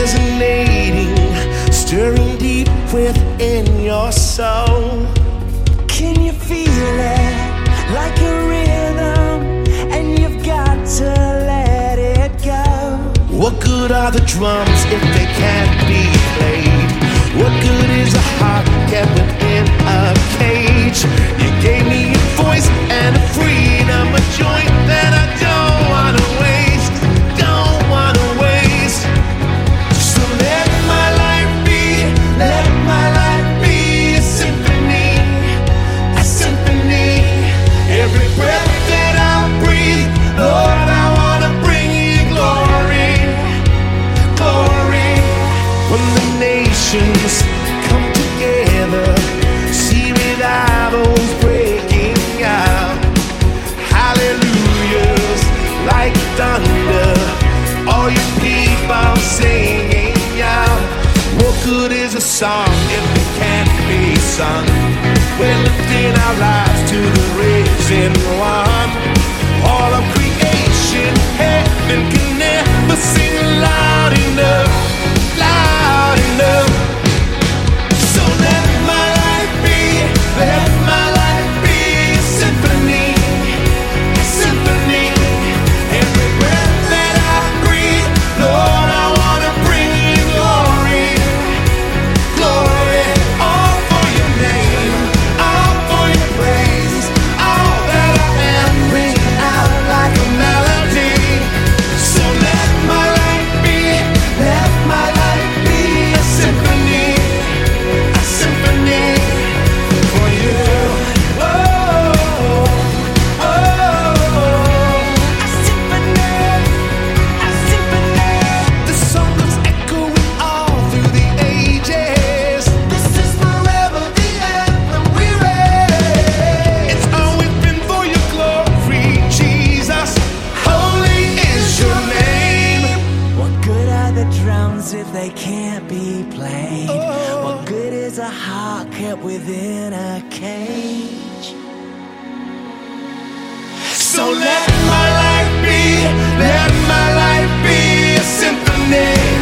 resonating, stirring deep within your soul. Can you feel it like a rhythm? And you've got to let it go. What good are the drums if they can't be played? What good is a heart kept within a cage? You gave me a voice and a freedom, a joy that I don't wanna waste, don't wanna waste. So let my life be, let my life be a symphony, a symphony. Every breath that I breathe, Lord, I wanna bring you glory, glory. When the nations come together, see revivals breaking out, hallelujahs like thunder, all you people singing out. What good is a song if it can't be sung? We're lifting our lives to the risen one. All of creation, heaven can never sing loud enough, loud enough. So let my life be, let my life be a symphony, a symphony. Every breath that I breathe, Lord, I wanna bring you glory, glory. All for your name, all for your praise, all that I am, bring it out like a melody. So let my life be, let my life be a symphony, a symphony for you. Oh, oh, A symphony, a symphony. the song goes echoing all through the ages. This is forever the anthem we raise. It's always been for your glory, Jesus. Holy is your name. What good are the drums if they can't be played? What good is a heart kept within a cage? So let my life be, let my life be a symphony.